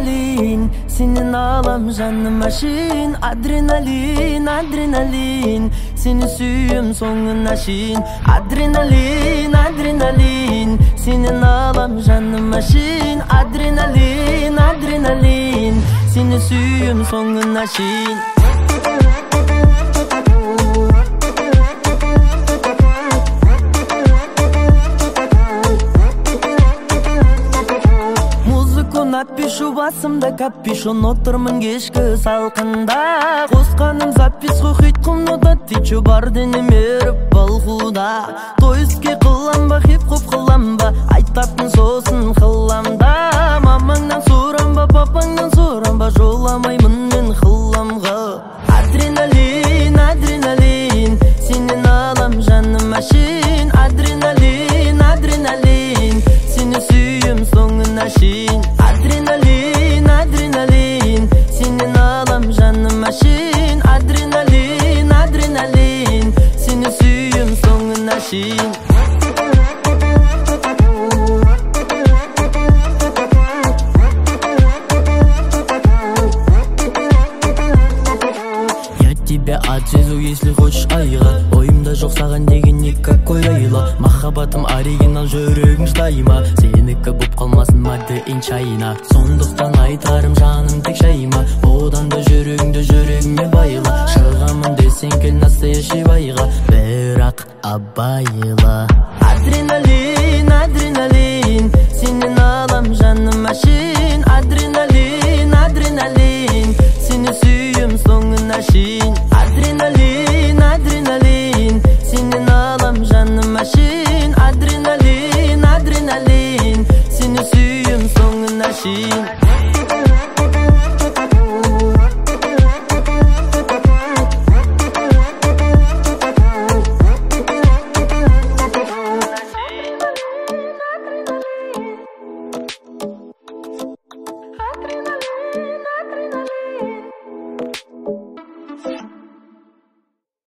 Adrenalin, senin ağlam canım aşın. Adrenalin, adrenalin, seni suyum sonuna şin. Adrenalin, adrenalin, senin ağlam canım aşın. Adrenalin, adrenalin, seni suyum sonuna şin. Напишу басымда капюшон, отырмын кешкі салқында. Қосқаным запись хит құмнуда, тичу бар денем еріп балқуда. Тойске қылам ба, хип-хоп қылам ба, айтатын сосын қыламда. Мамаңнан сұрам ба, папаңнан сұрам ба, жоламаймын мен қыламға. Адреналин, адреналин, сенен алам жаным әшін. Адреналин, адреналин, сені сүйім соңына шейін. Адреналин, адреналин, сенен алам жаным әшін. Адреналин, адреналин, сені сүйім соңына шейін. Тебя отвезу, если хочешь айға. Ойымда жоқ саған деген никакой айла. Махаббатым оригинал, жүрегің шыдайма. Сенікі боп қалмасын мадейін чайна. Сондықтан айтарым жаным тек шайма. Одан да жүрегіңе байла. Шығамын десең кел настоящий байға, бірақ абайла. Адреналин, адреналин, сенен алам жаным әшін. Адреналин, адреналин, сені сүйім соңына шейін. Адреналин,